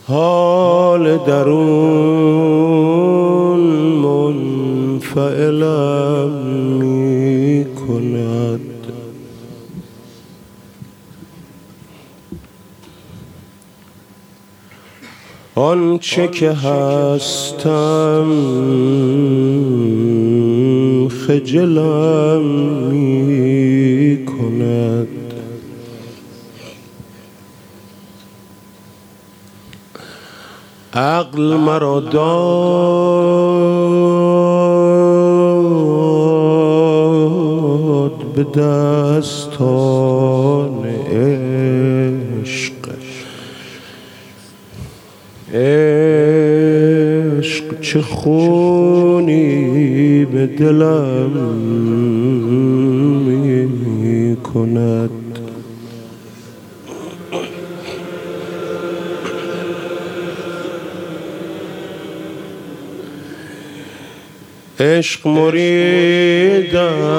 حال درون منفعلم می کند. آنچه که هستم خجلم می کند. عقل مرا داد به دستان عشق. عشق چه خونی به دلم می کند. عشق مرید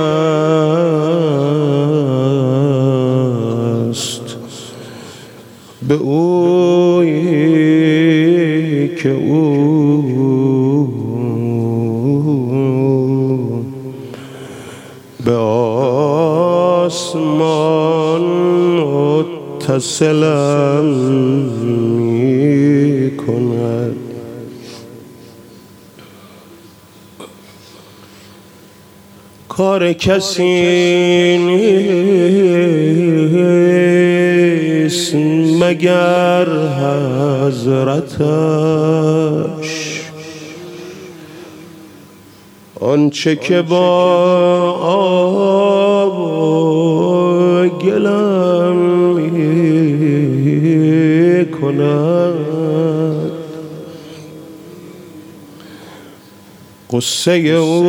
است به اویی که او به آسمان متصلم می کند. کار کسی نیست مگر حضرتش. آنچه که با آب و گلم می کند. قصه او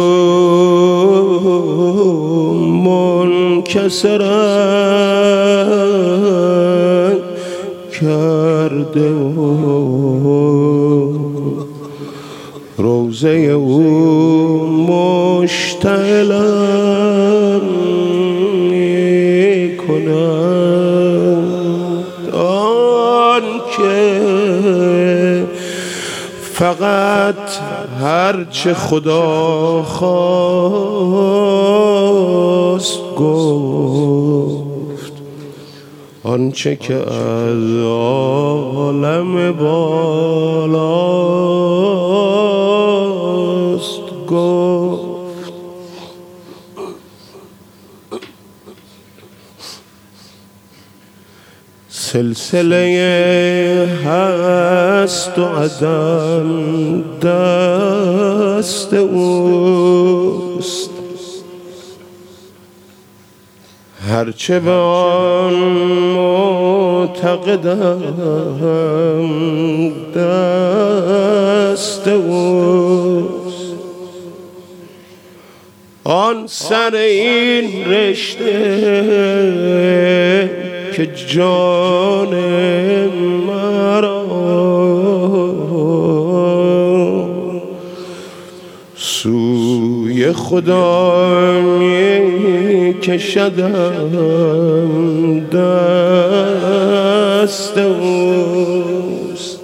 منکسرم کرده و روضه او مشتعلم می کند. آن که فقط هرچه خدا خواست گفت، آنچه که از عالم بالاست گفت. سلسله هست و عدم دست اوست. هرچه به آن معتقدم دست اوست. آن سر این رشته که جان مرا سوی خدا می کشدم دست اوست.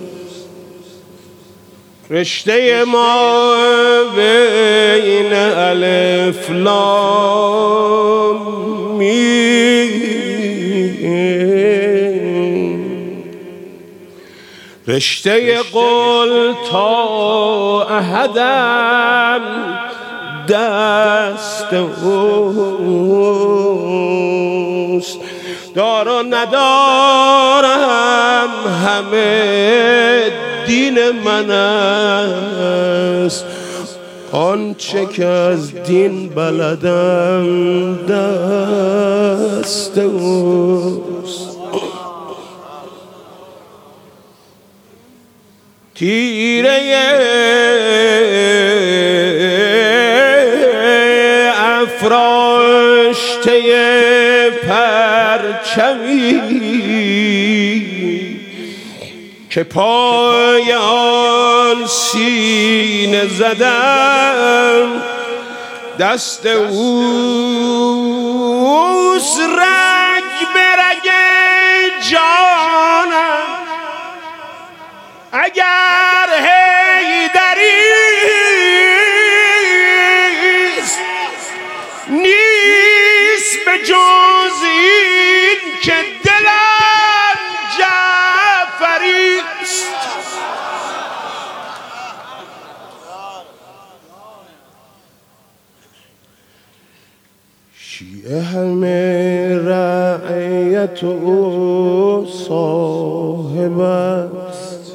رشته ما بین الف لام رشته قل تا احدم دست اوست. دار و ندارم همه دین من است. آنچه که از دین بلدم دست اوست. تیره افراشته پرچمی که پای آن سینه زدم دست اوست. رگ به رگ جانم همه رعیت او صاحب است،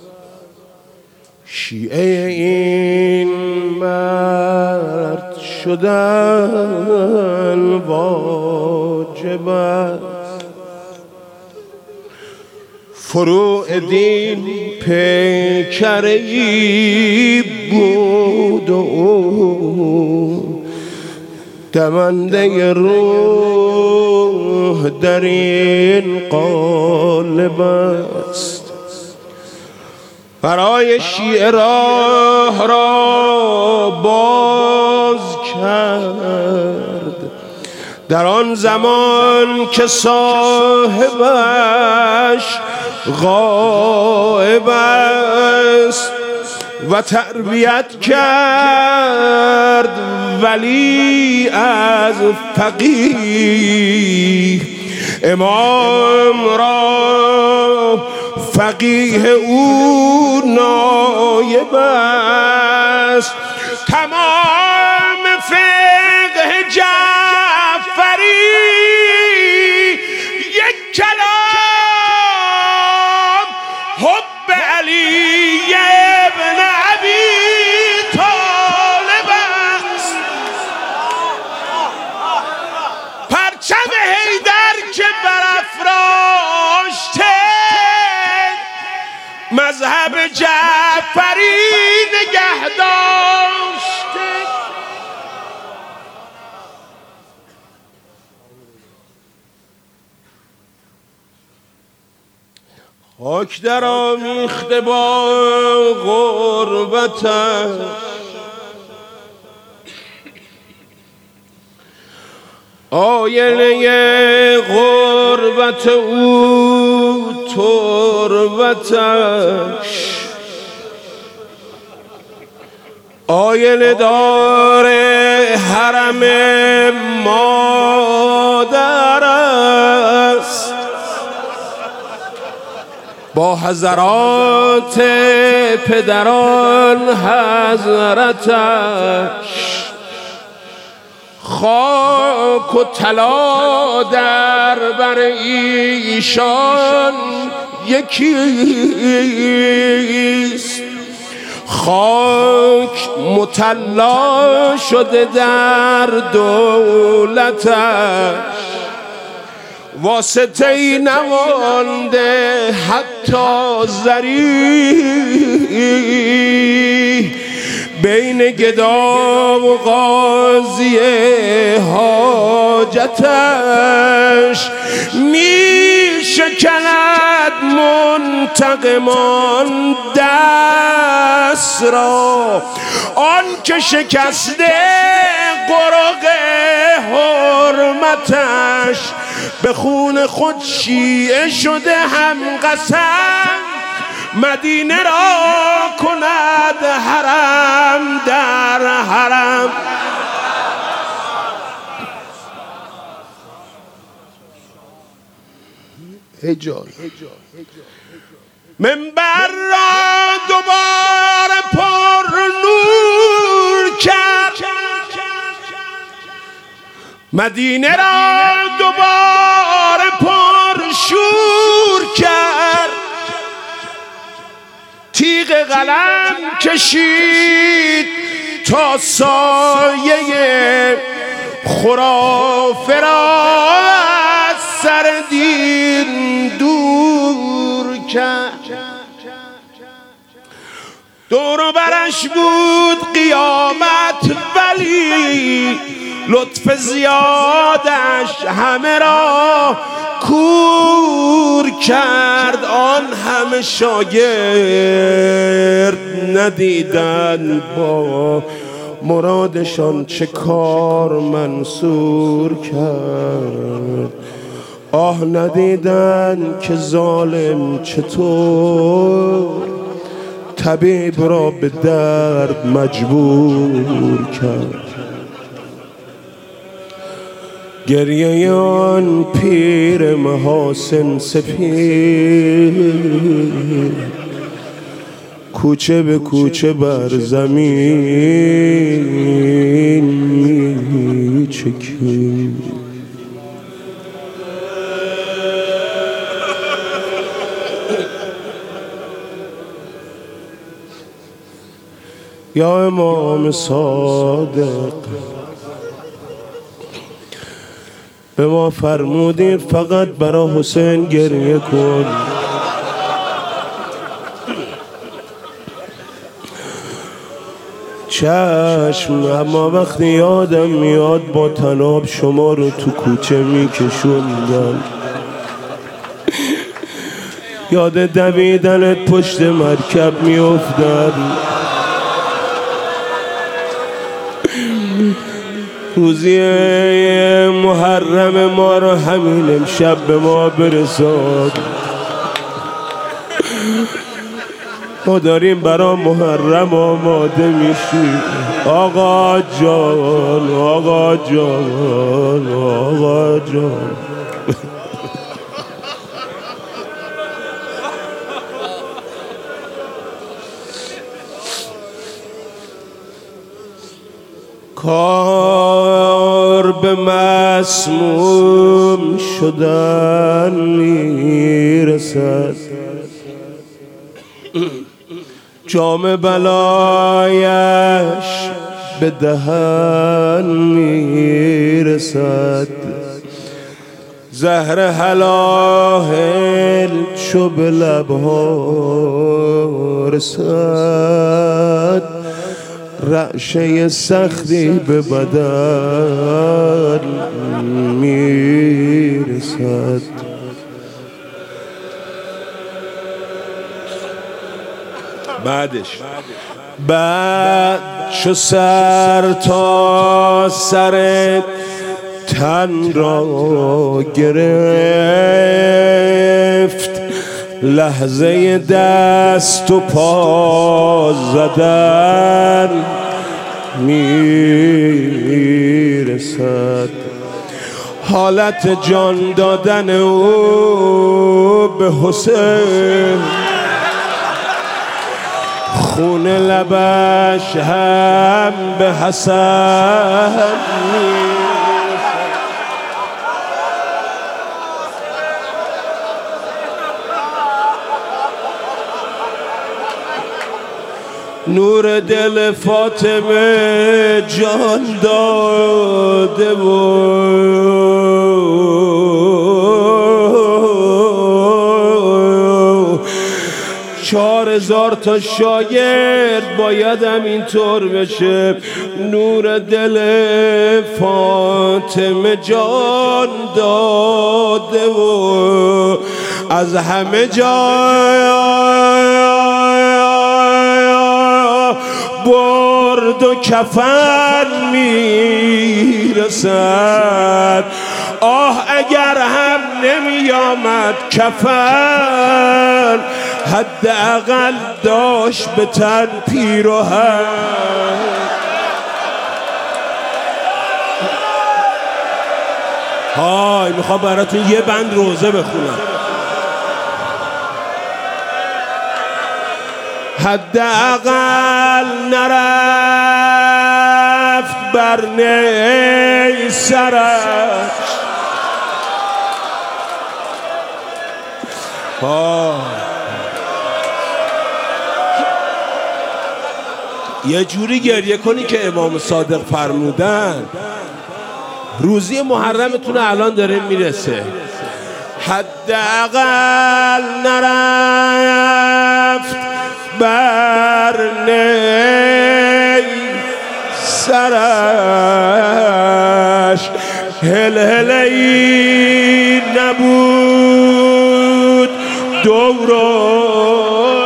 شیعه این مرد شدن واجب است. فروع دین پیکری بود و دمنده روح در این قالب است. برای شیعه راه را باز کرد در آن زمان که صاحبش غایب است، و تربیت کرد ولی از فقیه امام را. فقیه او نایب است، تمام فقه جعفری یک کلام حب علی ابن ابی طالب است. پرچم حیدر که برافراشته مذهب جعفری نگه داشته. خاک در آمیخته با غربتش، آینه غربت او تربتش، آینه دار حرم مادر است. با حضرات پدران حضرتش، خاک و طلا در بر ایشان یکیست. خاک مطلع شده در دولتش، واسطه‌ای نمانده حتی زری بین گدا و قاضی حاجتش. می شکند منتقمان دست را، آن که شکسته قرق حرمتش. به خون خود شیعه شده هم قسم، مدینه را کند حرم در حرم. منبر را دوباره پر نور کرد، مدینه را دوباره پر شور کرد. تیغ قلم کشید تا سایه خرافه را از سر دین دور کرد. دور و برش بود قیامت ولی لطف زیادش همه را کور کرد. آن همه شاگرد ندیدن با مرادشان چه کار منصور کرد. آه ندیدن که ظالم چطور طبیب را به درد مجبور کرد. گریه آن پیر محاسن سپید کوچه به کوچه بر زمین می چکید. یا امام صادق به ما فرمودید فقط برای حسین گریه کن. چشم، اما وقتی یادم میاد با طناب شما رو تو کوچه میکشوندن، یاد دویدنت پشت مرکب میافتاد، روزی محرم ما رو همین امشب به ما برساد. ما داریم برا محرم آماده میشیم. آقا جان، آقا جان، آقا جان. کار به مسموم شدن میرسد، جام بلایش به دهن میرسد، زهر حلاهل چو به لبها رسد، رعشه سختی به بدن میرسد. بعد چو سر تا سر تن را گرفت، لحظه دست و پا زدن میرسد، حالت جان دادن او به حسین، خون لبش هم به حسن نور دل فاطمه جان داده بود. 4000 تا شاگرد باید همینطور بشه. نور دل فاطمه جان داده بود، از همه جای برد و کفن میرسد. آه اگر هم نمی آمد کفن، حداقل داشت به تن پیراهن. های میخوام براتون یه بند روزه بخونم. حداقل نرفت بر نی سرش، یه جوری گریه کنی که امام صادق فرمودن روزی محرمتون الان داره میرسه. حداقل نرفت بر نی سرش، هلهله‌ای نبود دورو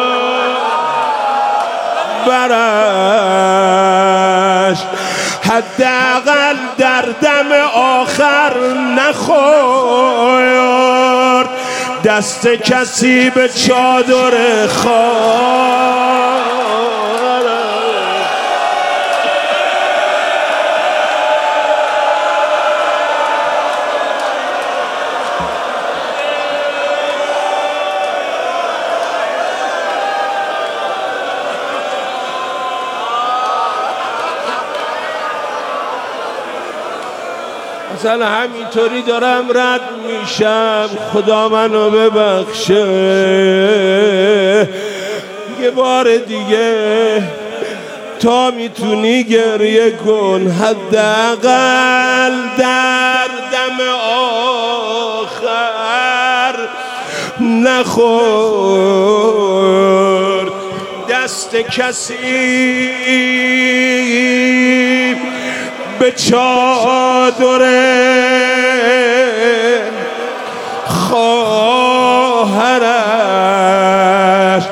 برش، حداقل در دم آخر نخورد دست کسی به چادر خار. مثلا همینطوری دارم رد میشم، خدا منو ببخشه. یه بار دیگه تا میتونی گریه کن، حداقل در دم آخر نخور دست کسی به چادر خواهرش.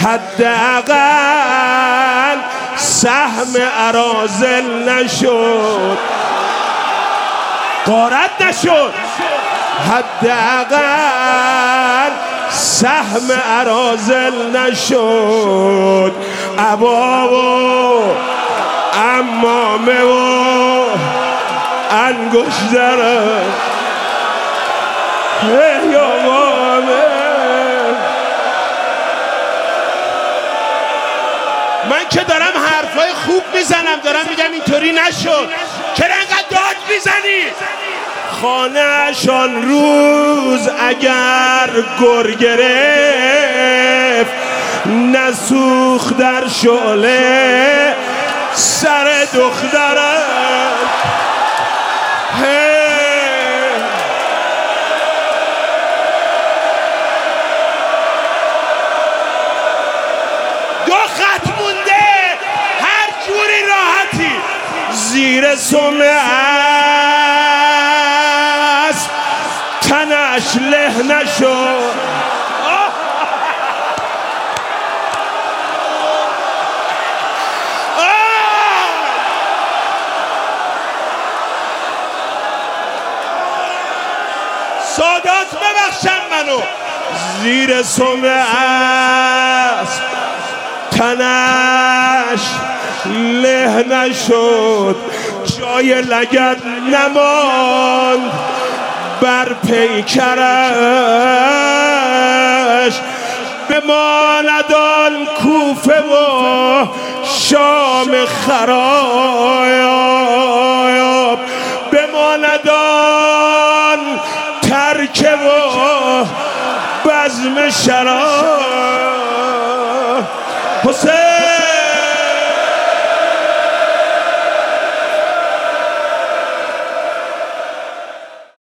حداقل سهم اراذل نشد، غارت نشد، حداقل سهم اراذل نشد. عبا و عمامه و انگشتره من که دارم حرفای خوب میزنم، دارم میگم اینطوری نشد، چرا انقدر داد میزنی؟ خانه‌شان روز اگر گر گرفت، نسوخ در شعله سر دخترم. دو خط مونده، هر جوری راحتی زیر سم اسب تنش له نشد. سادات ببخشن منو، زیر سم اسب تنش له نشد، جای لگد نماند بر پیکرش. بماند آن کوفه و شام خراب، بماند آن ترکه و بزم شراب. حسین